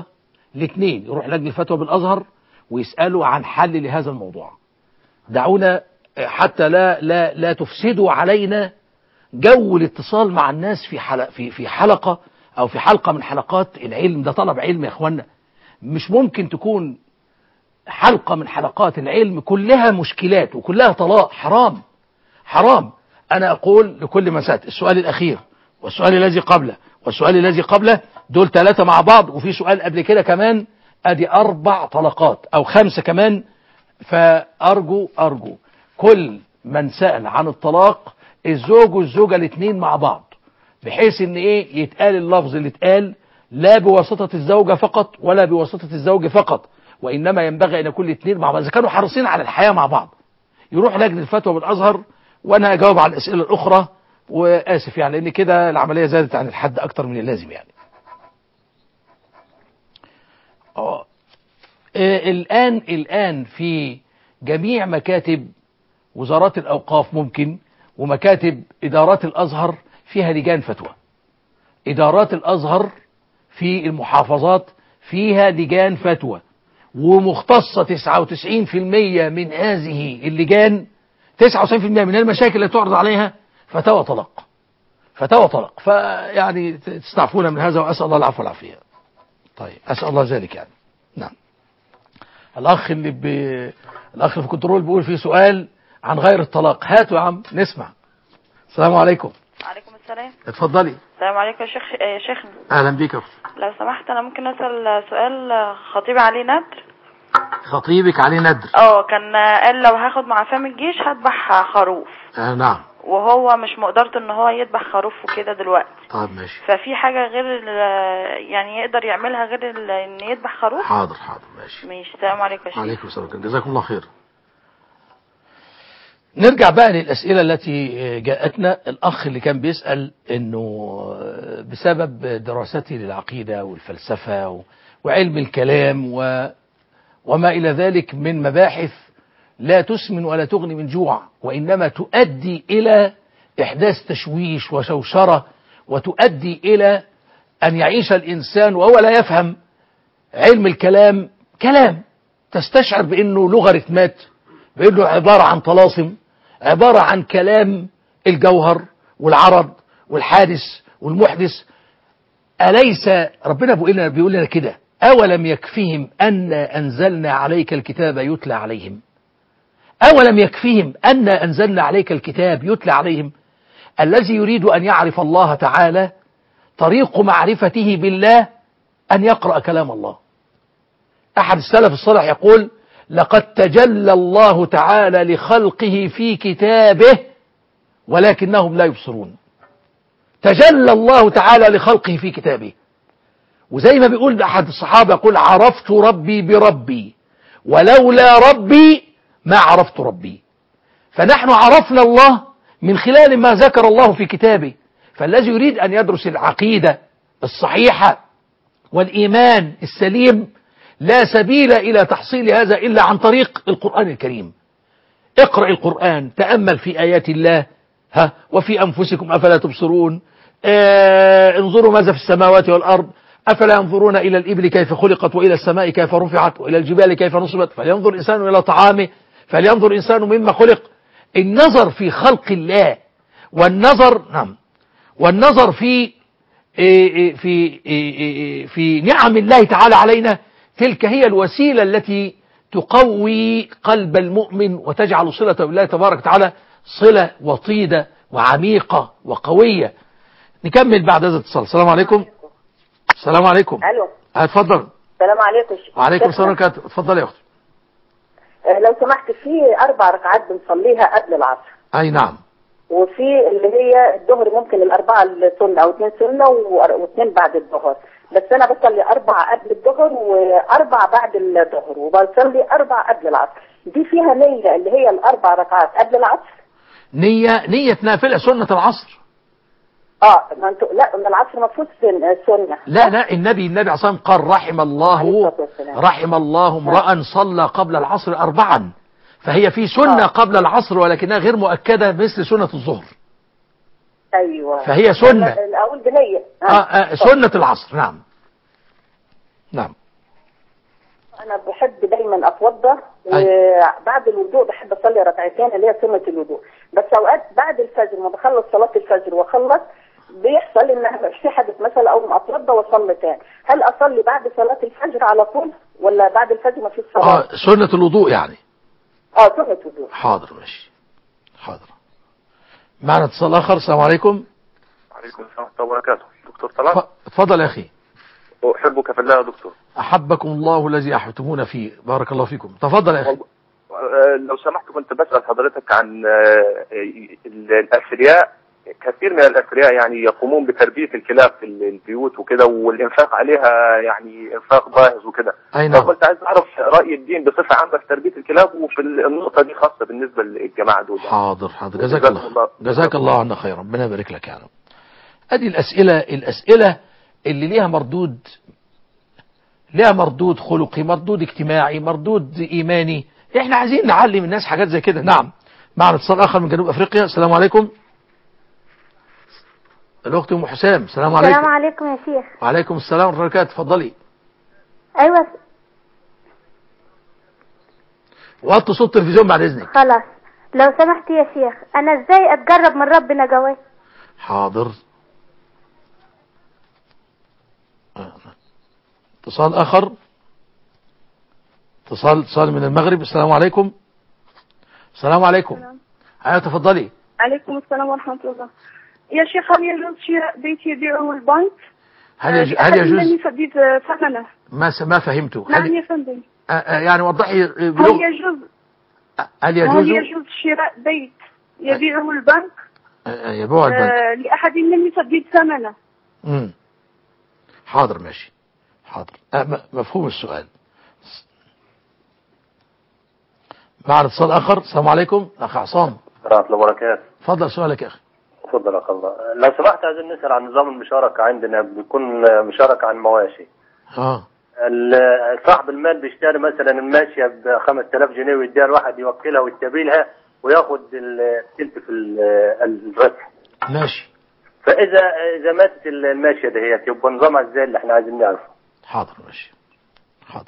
[SPEAKER 1] الفتوى بالازهر ويسألوا عن حل لهذا الموضوع. دعونا حتى لا تفسدوا علينا جو الاتصال مع الناس في حلقة او في حلقة من حلقات العلم. ده طلب علم يا اخوانا، مش ممكن تكون حلقة من حلقات العلم كلها مشكلات وكلها طلاق. حرام. انا اقول لكل من سأل السؤال الاخير والسؤال الذي قبله والسؤال الذي قبله دول 3 مع بعض، وفي سؤال قبل كده كمان، ادي 4 طلقات او 5 كمان. فارجو كل من سأل عن الطلاق الزوج والزوجة الاثنين مع بعض، بحيث ان يتقال اللفظ اللي اتقال لا بواسطة الزوجة فقط ولا بواسطة الزوج فقط، وانما ينبغي ان يكون الاثنين مع بعض اذا كانوا حريصين على الحياة مع بعض. يروح لجنة الفتوى بالازهر، وانا اجاوب على الاسئلة الاخرى، واسف يعني لان كده العملية زادت عن الحد اكتر من اللازم يعني. الان في جميع مكاتب وزارات الأوقاف ممكن ومكاتب إدارات الأزهر فيها لجان فتوى. إدارات الأزهر في المحافظات فيها لجان فتوى، ومختصة 99% من هذه اللجان، 99% من المشاكل اللي تعرض عليها فتوى طلاق. فيعني تستعفون من هذا، وأسأل الله العفو والعافية. طيب أسأل الله ذلك يعني. نعم. الأخ اللي في الكنترول بيقول فيه سؤال عن غير الطلاق. هاتوا يا عم نسمع. السلام عليكم.
[SPEAKER 7] وعليكم السلام.
[SPEAKER 1] اتفضلي.
[SPEAKER 7] السلام عليكم يا شيخنا.
[SPEAKER 1] اهلا بيك يا اختي.
[SPEAKER 7] لو سمحت انا ممكن اسال سؤال؟ خطيبي عليه ندر.
[SPEAKER 1] خطيبك عليه ندر؟
[SPEAKER 7] كان قال لو هاخد معافاه من الجيش هذبح خروف.
[SPEAKER 1] نعم.
[SPEAKER 7] وهو مش مقدرته ان هو يذبح خروف وكده دلوقتي.
[SPEAKER 1] طيب ماشي.
[SPEAKER 7] ففي حاجه غير يعني يقدر يعملها غير ان يذبح خروف؟
[SPEAKER 1] حاضر ماشي.
[SPEAKER 7] السلام عليكم يا شيخ.
[SPEAKER 1] وعليكم السلام، جزاكم الله خير. نرجع بقى للأسئلة التي جاءتنا. الأخ اللي كان بيسأل إنه بسبب دراستي للعقيدة والفلسفة وعلم الكلام وما إلى ذلك من مباحث لا تسمن ولا تغني من جوع، وإنما تؤدي إلى إحداث تشويش وشوشرة، وتؤدي إلى أن يعيش الإنسان وهو لا يفهم علم الكلام كلام تستشعر بأنه لوغاريتمات، بأنه عبارة عن طلاسم، عبارة عن كلام الجوهر والعرض والحادث والمحدث. أليس ربنا بيقول لنا كده: أولم يكفيهم أن أنزلنا عليك الكتاب يتلى عليهم؟ أولم يكفيهم أن أنزلنا عليك الكتاب يتلى عليهم. الذي يريد أن يعرف الله تعالى طريق معرفته بالله أن يقرأ كلام الله. أحد السلف الصالح يقول: لقد تجلى الله تعالى لخلقه في كتابه ولكنهم لا يبصرون. تجلى الله تعالى لخلقه في كتابه. وزي ما بيقول أحد الصحابة يقول: عرفت ربي بربي ولولا ربي ما عرفت ربي. فنحن عرفنا الله من خلال ما ذكر الله في كتابه. فالذي يريد أن يدرس العقيدة الصحيحة والإيمان السليم لا سبيل إلى تحصيل هذا إلا عن طريق القرآن الكريم. اقرأ القرآن، تأمل في آيات الله، وفي أنفسكم أفلا تبصرون، انظروا ماذا في السماوات والأرض، أفلا ينظرون إلى الإبل كيف خلقت وإلى السماء كيف رفعت وإلى الجبال كيف نصبت، فلينظر الإنسان إلى طعامه، فلينظر الإنسان مما خلق. النظر في خلق الله والنظر في نعم الله تعالى علينا، تلك هي الوسيلة التي تقوي قلب المؤمن وتجعل صلة بالله تبارك وتعالى صلة وطيدة وعميقة وقوية. نكمل بعد هذا الاتصال. السلام عليكم. السلام عليكم.
[SPEAKER 8] الو.
[SPEAKER 1] اتفضل.
[SPEAKER 8] السلام عليكم.
[SPEAKER 1] وعليكم السلام ورحمة الله. اتفضل يا اختي.
[SPEAKER 8] لو سمحت، في 4 ركعات بنصليها قبل العصر.
[SPEAKER 1] اي نعم.
[SPEAKER 8] وفي اللي هي الظهر ممكن الأربعة السنة أو 2 سنة و2 بعد الظهر، بس أنا بصلي 4 قبل الظهر و4 بعد الظهر، وبصلي 4 قبل العصر. دي فيها نية اللي هي ال4 ركعات قبل العصر؟
[SPEAKER 1] نية نافلة سنة العصر.
[SPEAKER 8] ما انتوا لا، من العصر المفروض سنة.
[SPEAKER 1] لا النبي عصام قال: رحم الله امرأ صلى قبل العصر 4، فهي في سنة قبل العصر ولكنها غير مؤكدة مثل سنة الظهر.
[SPEAKER 8] أيوة،
[SPEAKER 1] فهي سنة.
[SPEAKER 8] أقول بنية.
[SPEAKER 1] سنة العصر. نعم.
[SPEAKER 8] أنا بحب دايما أتوضى، وبعد الوضوء بحب أصلي 2 ركعتين اللي هي سنة الوضوء. بس أوقات بعد الفجر ما بخلص صلاة الفجر وأخلص بيحصل إن في حدث مثلا أو ما أتوضى وأصلي تاني. هل أصلي بعد صلاة الفجر على طول ولا بعد الفجر ما فيش صلاة؟
[SPEAKER 1] سنة الوضوء يعني.
[SPEAKER 8] سنة الوضوء.
[SPEAKER 1] حاضر ماشي. حاضر. معنا اتصال آخر. السلام عليكم.
[SPEAKER 9] وعليكم السلام ورحمة الله وبركاته. دكتور طلال.
[SPEAKER 1] اتفضل يا أخي.
[SPEAKER 9] أحبك في الله يا دكتور.
[SPEAKER 1] أحبكم الله الذي أحببتمونا فيه. بارك الله فيكم. تفضل يا أخي.
[SPEAKER 9] لو سمحت، كنت بسأل حضرتك عن الأثرياء. كثير من الأثرياء يعني يقومون بتربية الكلاب في البيوت وكده، والإنفاق عليها يعني إنفاق باهظ وكده.
[SPEAKER 1] أي نعم.
[SPEAKER 9] فكنت عايز أعرف رأي الدين بصفة عامة في تربية الكلاب، وفي النقطة دي خاصة بالنسبة للجماعة دول.
[SPEAKER 1] حاضر. جزاك الله عنا خيرا. ربنا يبارك لك. يعني أدي الأسئلة اللي ليها مردود خلقي، مردود اجتماعي، مردود إيماني. احنا عايزين نعلم الناس حاجات زي كده. نعم. معنا اتصال آخر من جنوب أفريقيا. السلام عليكم. الأخت أم حسام. السلام عليكم.
[SPEAKER 2] السلام عليكم يا شيخ.
[SPEAKER 1] وعليكم السلام ورحمة الله وبركاته. اتفضلي.
[SPEAKER 2] أيوة.
[SPEAKER 1] وطي صوت التلفزيون بعد إذنك.
[SPEAKER 2] خلاص. لو سمحت يا شيخ، أنا إزاي أتجرب من ربنا جواب؟
[SPEAKER 1] حاضر. اتصال آخر. اتصال من المغرب. السلام عليكم. السلام عليكم. أيوة تفضلي.
[SPEAKER 10] عليكم السلام ورحمة الله. يا شيخ، هل يجوز شراء بيت يبيعه البنك؟
[SPEAKER 1] هل يجوز؟
[SPEAKER 10] أنني سديد ثمنه.
[SPEAKER 1] ما فهمته.
[SPEAKER 10] نعم يا فندم.
[SPEAKER 1] يعني وضحي
[SPEAKER 10] هل يجوز شراء بيت يبيعه البنك؟
[SPEAKER 1] يبيعه البنك
[SPEAKER 10] لأحد من يسدد ثمنه.
[SPEAKER 1] حاضر ماشي. حاضر. مفهوم السؤال. معنا اتصال آخر. السلام عليكم. أخ عصام.
[SPEAKER 11] ورحمة الله وبركاته.
[SPEAKER 1] تفضل سؤالك يا أخي.
[SPEAKER 11] تفضل أخ الله. لو سمحت عايزين نسأل عن نظام المشاركة. عندنا بيكون مشاركة عن مواشي. صاحب المال بيشتري مثلا الماشية ب5000 جنيه ويديها لواحد يوكلها ويستبيلها وياخد التلت في الربح.
[SPEAKER 1] ماشي.
[SPEAKER 11] فإذا ماتت الماشية دهيت يبقى نظامها ازاي اللي احنا عايزين نعرفه.
[SPEAKER 1] حاضر ماشي. حاضر.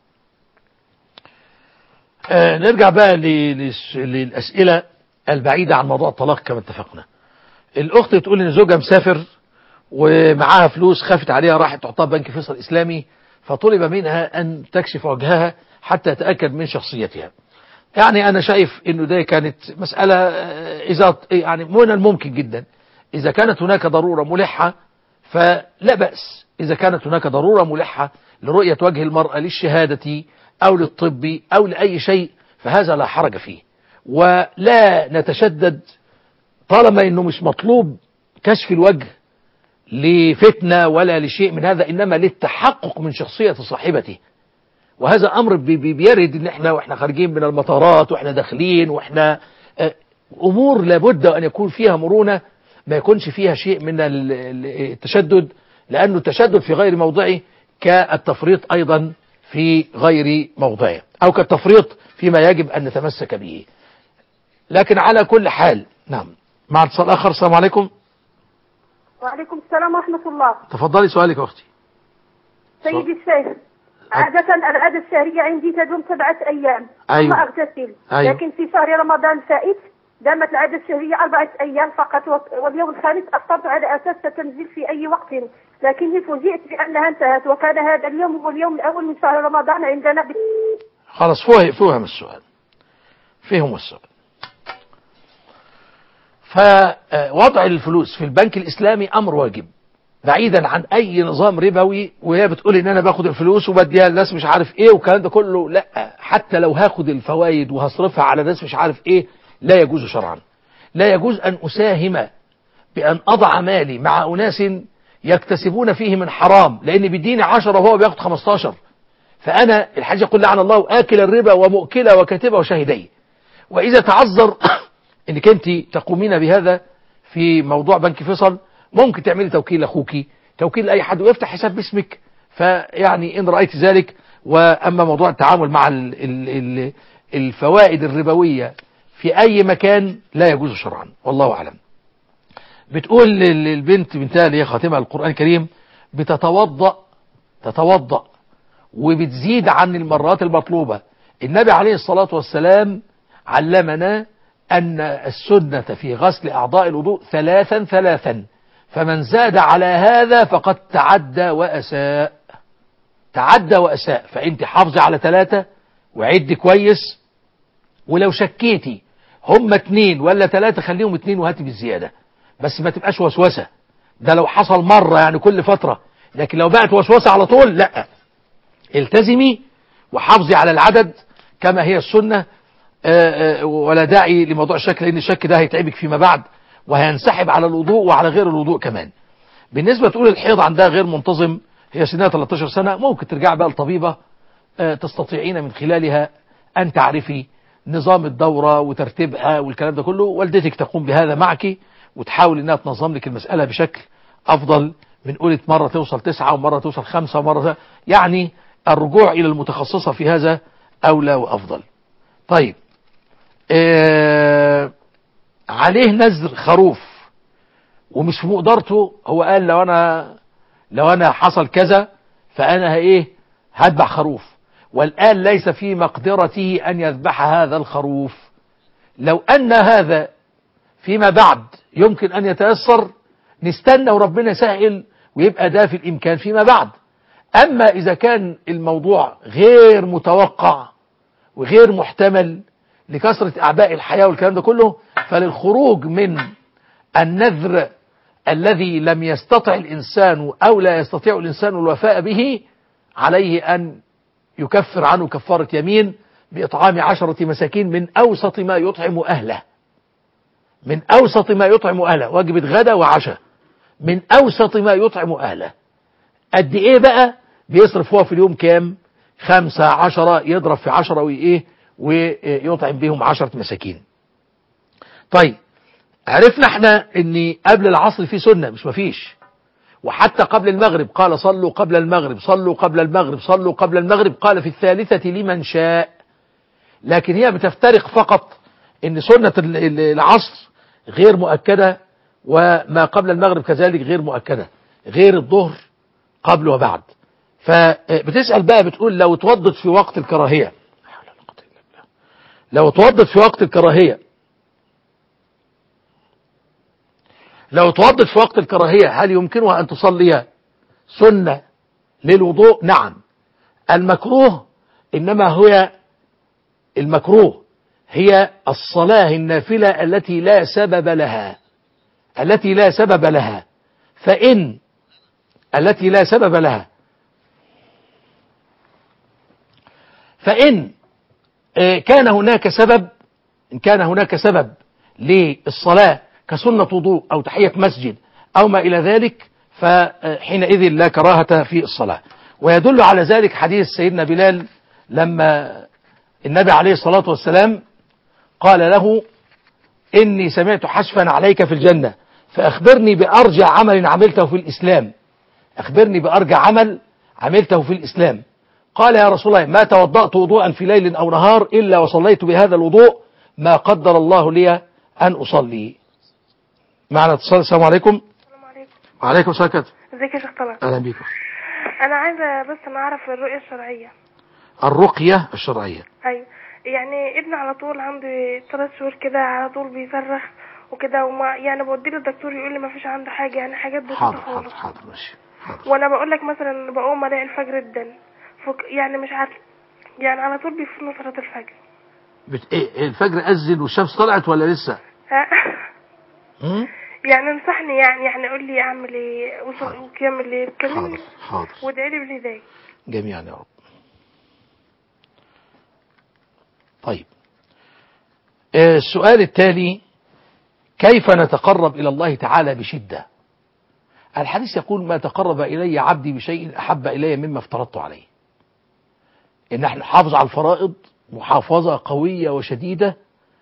[SPEAKER 1] نرجع بقى للأسئلة البعيدة عن موضوع الطلاق. كما اتفقنا، الأخت تقول إن زوجها مسافر ومعاها فلوس، خافت عليها، راحت تعطيها بنك فيصل الإسلامي، فطلب منها أن تكشف وجهها حتى تتأكد من شخصيتها. يعني أنا شايف إنه ده كانت مسألة إذا يعني من الممكن جدا إذا كانت هناك ضرورة ملحة فلا بأس، إذا كانت هناك ضرورة ملحة لرؤية وجه المرأة للشهادة أو للطب أو لأي شيء فهذا لا حرج فيه، ولا نتشدد طالما إنه مش مطلوب كشف الوجه لفتنة ولا لشيء من هذا، إنما للتحقق من شخصية صاحبته. وهذا أمر بيرد إن إحنا وإحنا خارجين من المطارات وإحنا داخلين وإحنا أمور لابد أن يكون فيها مرونة، ما يكونش فيها شيء من التشدد، لأنه التشدد في غير موضعه كالتفريط أيضا في غير موضعه، أو كالتفريط فيما يجب أن نتمسك به. لكن على كل حال نعم. مع اتصال آخر. السلام عليكم.
[SPEAKER 10] وعليكم السلام ورحمة الله.
[SPEAKER 1] تفضلي سؤالك يا أختي.
[SPEAKER 10] سيدي الشيخ، عادة العادة الشهرية عندي تدوم 7 أيام.
[SPEAKER 1] أيوة.
[SPEAKER 10] ثم أغتسل.
[SPEAKER 1] أيوة.
[SPEAKER 10] لكن في شهر رمضان الفائت دامت العادة الشهرية 4 أيام فقط، واليوم الخامس أفطرت على أساس ستنزل في أي وقت، لكني فوجئت بأنها انتهت، وكان هذا اليوم هو اليوم الأول من شهر رمضان عندنا.
[SPEAKER 1] خلاص فهم السؤال. فهم السؤال. فوضع الفلوس في البنك الإسلامي أمر واجب بعيدا عن أي نظام ربوي، وهي بتقول إن أنا باخد الفلوس وبديها للناس مش عارف إيه والكلام ده كله. لا، حتى لو هاخد الفوائد وهصرفها على ناس مش عارف إيه لا يجوز شرعا. لا يجوز أن أساهم بأن أضع مالي مع أناس يكتسبون فيه من حرام، لأن بيديني 10 وهو بياخد 15. فأنا الحديث يقول لعن الله آكل الربا ومؤكله وكاتبه وشاهديه. وإذا تعذر انك انت تقومين بهذا في موضوع بنك فيصل، ممكن تعملي توكيل لاخوكي، توكيل لاي حد ويفتح حساب باسمك، فيعني ان رأيت ذلك. واما موضوع التعامل مع الفوائد الربوية في اي مكان لا يجوز شرعا، والله اعلم. بتقول البنت بنتها اللي هي خاتمة القرآن الكريم تتوضأ وبتزيد عن المرات المطلوبة. النبي عليه الصلاة والسلام علمنا أن السنة في غسل أعضاء الوضوء 3 فمن زاد على هذا فقد تعدى وأساء. فأنت حافظي على 3 وعد كويس، ولو شكيتي هم 2 ولا 3 خليهم 2 وهاتي بالزيادة، بس ما تبقاش وسوسة. ده لو حصل مرة يعني كل فترة، لكن لو بقت وسوسة على طول لا. التزمي وحافظي على العدد كما هي السنة، ولا داعي لموضوع الشك، لأن الشك ده هيتعبك فيما بعد وهينسحب على الوضوء وعلى غير الوضوء كمان. بالنسبة تقول الحيض عندها غير منتظم، هي سنها 13 سنة، ممكن ترجع بقى لطبيبة تستطيعين من خلالها أن تعرفي نظام الدورة وترتيبها والكلام ده كله. والدتك تقوم بهذا معك وتحاول أنها تنظم لك المسألة بشكل أفضل من قولة مرة توصل 9 ومرة توصل 5 ومرة، يعني الرجوع إلى المتخصصة في هذا أولى وأفضل. طيب، عليه نذر خروف ومش في مقدرته، هو قال لو انا حصل كذا فانا هذبح خروف، والآن ليس في مقدرته ان يذبح هذا الخروف. لو ان هذا فيما بعد يمكن ان يتيسر نستنى وربنا يسهل ويبقى ده في الامكان فيما بعد. اما اذا كان الموضوع غير متوقع وغير محتمل لكثرة أعباء الحياة والكلام ده كله، فللخروج من النذر الذي لم يستطع الإنسان أو لا يستطيع الإنسان الوفاء به، عليه أن يكفر عنه كفارة يمين بإطعام 10 مساكين من أوسط ما يطعم أهله. من أوسط ما يطعم أهله، وجبة غدا وعشاء من أوسط ما يطعم أهله. قد إيه بقى بيصرف هو في اليوم كام؟ 5 10 يضرب في 10 ويطعم بهم 10 مساكين. طيب، عرفنا احنا ان قبل العصر في سنة مش مفيش، وحتى قبل المغرب قال صلوا قبل المغرب، صلوا قبل المغرب، صلوا قبل المغرب، قال في الثالثة لمن شاء. لكن هي بتفترق فقط ان سنة العصر غير مؤكدة، وما قبل المغرب كذلك غير مؤكدة، غير الظهر قبل وبعد. فبتسأل بقى بتقول لو اتوضت في وقت الكراهية، لو اتوضت في وقت الكراهية، لو اتوضت في وقت الكراهية هل يمكنها أن تصلي سنة للوضوء؟ نعم. المكروه إنما هو المكروه هي الصلاة النافلة التي لا سبب لها، التي لا سبب لها. فإن التي لا سبب لها، فإن كان هناك سبب، إن كان هناك سبب للصلاة كسنة وضوء أو تحية مسجد أو ما إلى ذلك، فحينئذ لا كراهة في الصلاة. ويدل على ذلك حديث سيدنا بلال لما النبي عليه الصلاة والسلام قال له: إني سمعت حشفا عليك في الجنة فأخبرني بأرجع عمل عملته في الإسلام، أخبرني بأرجع عمل عملته في الإسلام. قال: يا رسول الله، ما توضأت وضوءا في ليل أو نهار إلا وصليت بهذا الوضوء ما قدر الله لي أن أصلي. معنا اتصال. السلام عليكم.
[SPEAKER 12] السلام عليكم.
[SPEAKER 1] وعليكم السلام.
[SPEAKER 12] ازيك يا شيخ طلعت؟
[SPEAKER 1] أهلا بكم.
[SPEAKER 12] أنا عايزة بس نعرف الرؤية الشرعية.
[SPEAKER 1] الرقية الشرعية.
[SPEAKER 12] أيوة، يعني ابني على طول عنده 3 شهور كده على طول بيصرخ وكده، وما يعني بوديه للدكتور يقول لي ما فيش عنده حاجة، يعني حاجات بسيطة خالص.
[SPEAKER 1] حاضر ماشي.
[SPEAKER 12] وانا بقول لك مثلا بقوم الاقي الفجر الدن يعني مش عارف، يعني على طول بيفوتني صلاة الفجر.
[SPEAKER 1] إيه الفجر أذن والشمس طلعت ولا لسه؟
[SPEAKER 12] يعني انصحني، يعني قول لي اعمل ايه وقيام الليل.
[SPEAKER 1] حاضر
[SPEAKER 12] وادعي لي بالهداية
[SPEAKER 1] جميعا يا رب. طيب، السؤال التالي: كيف نتقرب إلى الله تعالى بشدة؟ الحديث يقول: ما تقرب إلي عبدي بشيء أحب إلي مما افترضت عليه. إن نحن نحافظ على الفرائض محافظة قوية وشديدة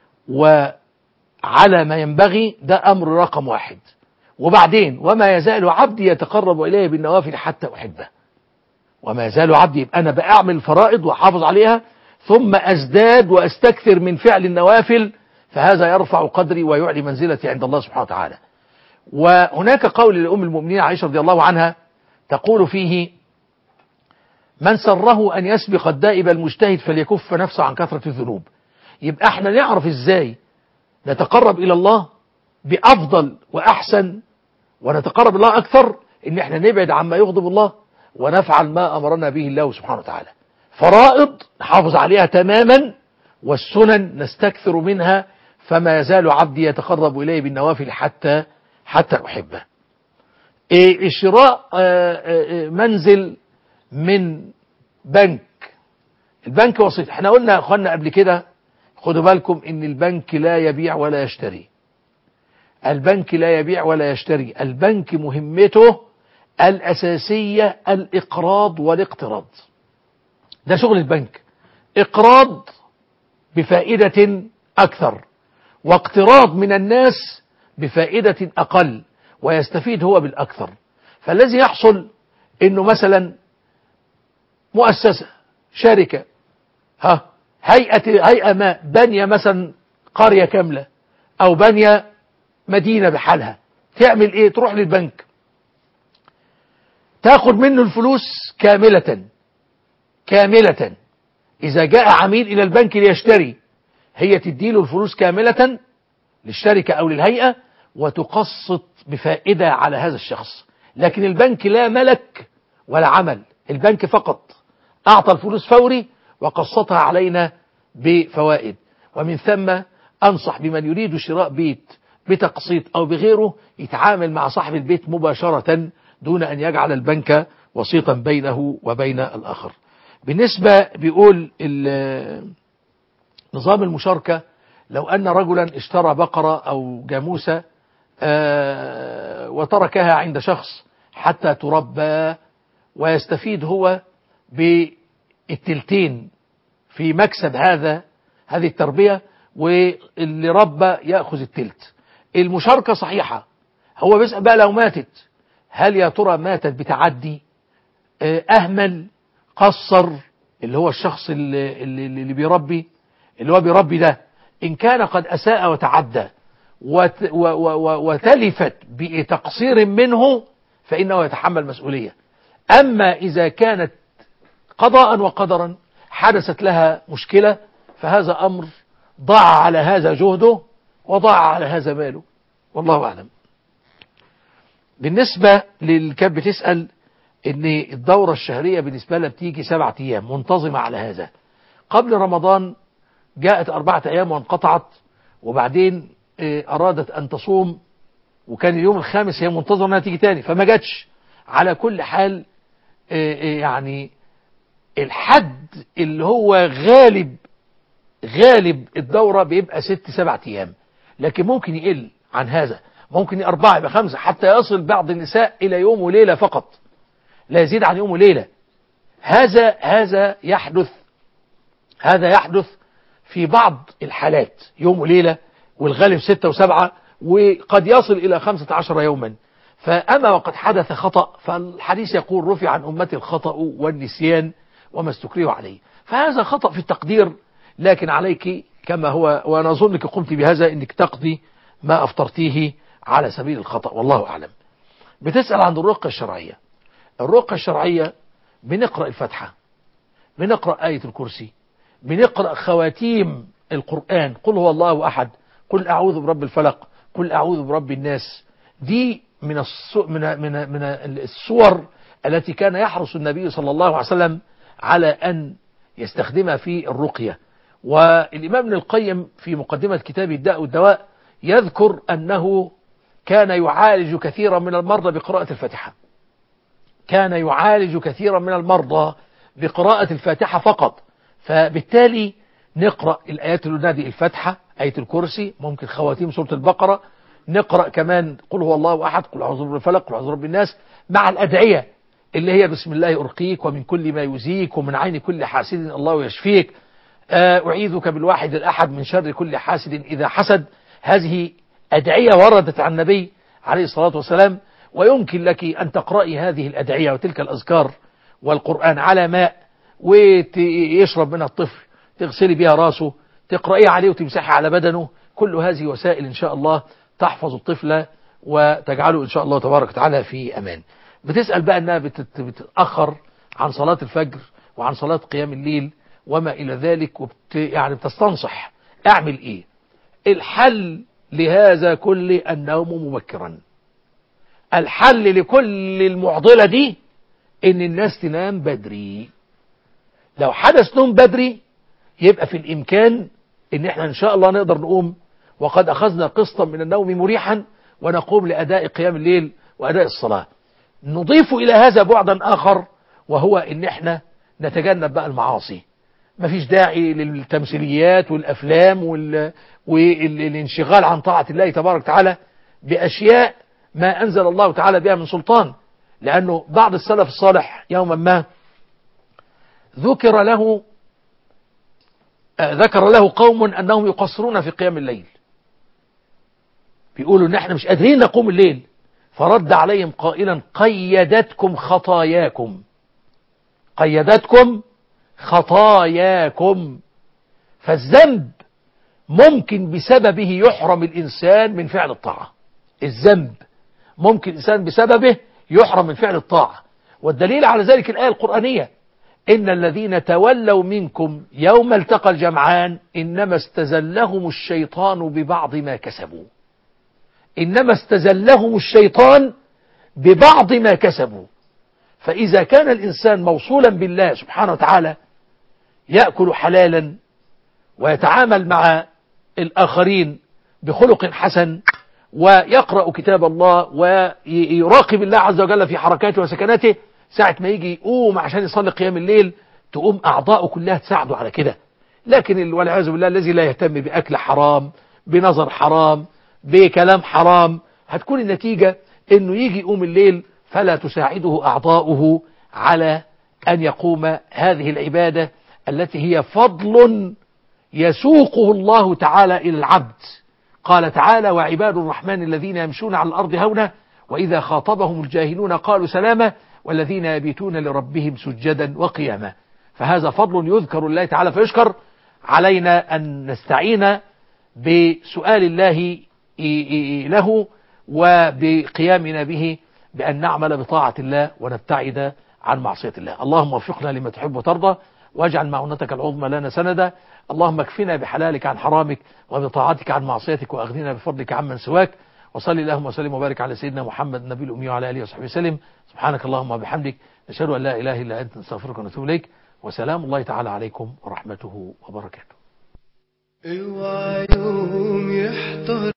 [SPEAKER 1] وعلى ما ينبغي، ده أمر رقم 1. وبعدين: وما يزال عبدي يتقرب إلي بالنوافل حتى أحبه. وما يزال عبدي، يبقى أنا بأعمل فرائض وأحافظ عليها ثم أزداد وأستكثر من فعل النوافل، فهذا يرفع قدري ويعلي منزلتي عند الله سبحانه وتعالى. وهناك قول لأم المؤمنين عائشة رضي الله عنها تقول فيه: من سره أن يسبق الدائب المجتهد فليكف نفسه عن كثرة الذنوب. يبقى احنا نعرف ازاي نتقرب إلى الله بأفضل وأحسن ونتقرب الله أكثر، إن احنا نبعد عما يغضب الله ونفعل ما أمرنا به الله سبحانه وتعالى. فرائض نحافظ عليها تماما، والسنن نستكثر منها، فما يزال عبدي يتقرب إليه بالنوافل حتى أحبه. شراء منزل من بنك، البنك وسيط. احنا قلنا يا اخوانا قبل كده، خدوا بالكم ان البنك لا يبيع ولا يشتري. البنك لا يبيع ولا يشتري. البنك مهمته الأساسية الإقراض والاقتراض. ده شغل البنك، إقراض بفائدة أكثر، واقتراض من الناس بفائدة أقل، ويستفيد هو بالأكثر. فالذي يحصل إنه مثلا مؤسسة، شركة، هيئة ما بنية مثلا قرية كاملة أو بنية مدينة بحالها، تعمل إيه؟ تروح للبنك تاخد منه الفلوس كاملة. إذا جاء عميل إلى البنك ليشتري، هي تديله الفلوس كاملة للشركة أو للهيئة، وتقسط بفائدة على هذا الشخص. لكن البنك لا ملك ولا عمل، البنك فقط أعطى الفلوس فوري وقسطها علينا بفوائد. ومن ثم أنصح بمن يريد شراء بيت بتقسيط أو بغيره يتعامل مع صاحب البيت مباشرة دون أن يجعل البنك وسيطا بينه وبين الآخر. بالنسبة بيقول نظام المشاركة: لو أن رجلا اشترى بقرة أو جاموسة وتركها عند شخص حتى تربى، ويستفيد هو بالتلتين في مكسب هذه التربية، واللي ربى يأخذ التلت. المشاركة صحيحة. هو بيسأل بقى: لو ماتت، هل يا ترى ماتت بتعدي، أهمل، قصر، اللي هو الشخص اللي بيربي، اللي هو بيربي ده، إن كان قد أساء وتعدى وتلفت بتقصير منه فإنه يتحمل مسؤولية. أما إذا كانت قضاء وقدرا حدثت لها مشكلة، فهذا أمر ضاع على هذا جهده وضاع على هذا ماله، والله أعلم. بالنسبة اللي كانت بتسأل ان الدورة الشهرية بالنسبة لها بتيجي 7 أيام منتظمة على هذا. قبل رمضان جاءت 4 أيام وانقطعت، وبعدين أرادت أن تصوم، وكان اليوم الخامس هي منتظرة أنها تيجي تاني فما جاتش. على كل حال يعني الحد اللي هو غالب الدورة بيبقى 6-7 أيام، لكن ممكن يقل عن هذا، ممكن 4 يبقى 5، حتى يصل بعض النساء إلى يوم وليلة فقط، لا يزيد عن يوم وليلة. هذا يحدث في بعض الحالات يوم وليلة، والغالب 6 و7، وقد يصل إلى 15 يوما. فأما وقد حدث خطأ فالحديث يقول رفع عن أمتي الخطأ والنسيان وما استكرهوا عليه، فهذا خطأ في التقدير، لكن عليك كما هو، وأنا أظنك قمت بهذا، أنك تقضي ما أفطرتيه على سبيل الخطأ، والله أعلم. بتسأل عن الرقية الشرعية. الرقية الشرعية بنقرأ الفاتحة، بنقرأ آية الكرسي، بنقرأ خواتيم القرآن، قل هو الله أحد، قل أعوذ برب الفلق، قل أعوذ برب الناس. دي من الصور التي كان يحرص النبي صلى الله عليه وسلم على أن يستخدمها في الرقية. والإمام ابن القيم في مقدمة كتاب الداء والدواء يذكر أنه كان يعالج كثيرا من المرضى بقراءة الفاتحة، كان يعالج كثيرا من المرضى بقراءة الفاتحة فقط. فبالتالي نقرأ الآيات اللي نادي الفاتحة، آية الكرسي، ممكن خواتيم سورة البقرة، نقرأ كمان قل هو الله أحد، قل أعوذ برب الفلق، قل أعوذ برب الناس، مع الأدعية اللي هي بسم الله أرقيك، ومن كل ما يؤذيك، ومن عين كل حاسد الله يشفيك، أعيذك بالواحد الأحد من شر كل حاسد إذا حسد. هذه أدعية وردت عن النبي عليه الصلاة والسلام، ويمكن لك أن تقرأي هذه الأدعية وتلك الأذكار والقرآن على ماء، ويشرب منها الطفل، تغسلي بها راسه، تقرأي عليه وتمسحي على بدنه. كل هذه وسائل إن شاء الله تحفظ الطفل وتجعله إن شاء الله تبارك وتعالى في أمان. بتسأل بقى أنها بتتأخر عن صلاة الفجر وعن صلاة قيام الليل وما إلى ذلك، يعني بتستنصح أعمل إيه؟ الحل لهذا كل النوم مبكرا. الحل لكل المعضلة دي إن الناس تنام بدري. لو حدث نوم بدري يبقى في الإمكان إن إحنا إن شاء الله نقدر نقوم وقد أخذنا قسطا من النوم مريحا، ونقوم لأداء قيام الليل وأداء الصلاة. نضيف إلى هذا بعدا آخر، وهو إن إحنا نتجنب بقى المعاصي. مفيش داعي للتمثيليات والأفلام والانشغال عن طاعة الله تبارك وتعالى بأشياء ما أنزل الله تعالى بها من سلطان. لأنه بعض السلف الصالح يوما ما ذكر له قوم أنهم يقصرون في قيام الليل، بيقولوا إن احنا مش قادرين نقوم الليل، فرد عليهم قائلا قيدتكم خطاياكم. فالذنب ممكن بسببه يحرم الإنسان من فعل الطاعة. الذنب ممكن الإنسان بسببه يحرم من فعل الطاعة، والدليل على ذلك الآية القرآنية: إن الذين تولوا منكم يوم التقى الجمعان إنما استزلهم الشيطان ببعض ما كسبوا. إنما استزلهم الشيطان ببعض ما كسبوا. فإذا كان الإنسان موصولا بالله سبحانه وتعالى يأكل حلالا ويتعامل مع الآخرين بخلق حسن ويقرأ كتاب الله ويراقب الله عز وجل في حركاته وسكناته، ساعة ما يجي يقوم عشان يصلي قيام الليل تقوم أعضاؤه كلها تساعده على كده. لكن والعياذ بالله الذي لا يهتم بأكل حرام، بنظر حرام، بكلام حرام، هتكون النتيجة انه يجي يقوم الليل فلا تساعده أعضاؤه على أن يقوم هذه العبادة التي هي فضل يسوقه الله تعالى إلى العبد. قال تعالى: وعباد الرحمن الذين يمشون على الأرض هونا وإذا خاطبهم الجاهلون قالوا سلاما والذين يبيتون لربهم سجدا وقياما. فهذا فضل يذكر الله تعالى فيشكر. علينا أن نستعين بسؤال الله له وبقيامنا به، بأن نعمل بطاعة الله ونبتعد عن معصية الله. اللهم وفقنا لما تحب وترضى، واجعل معونتك العظمى لنا سندا. اللهم اكفنا بحلالك عن حرامك وبطاعتك عن معصيتك، وأغننا بفضلك عمن سواك. وصل اللهم وسلم وبارك على سيدنا محمد النبي الأمي وعلى آله وصحبه وسلم. سبحانك اللهم وبحمدك، نشهد أن لا إله إلا أنت، نستغفرك ونتوب إليك. وسلام الله تعالى عليكم ورحمته وبركاته.
[SPEAKER 13] اوعى يوم يحضر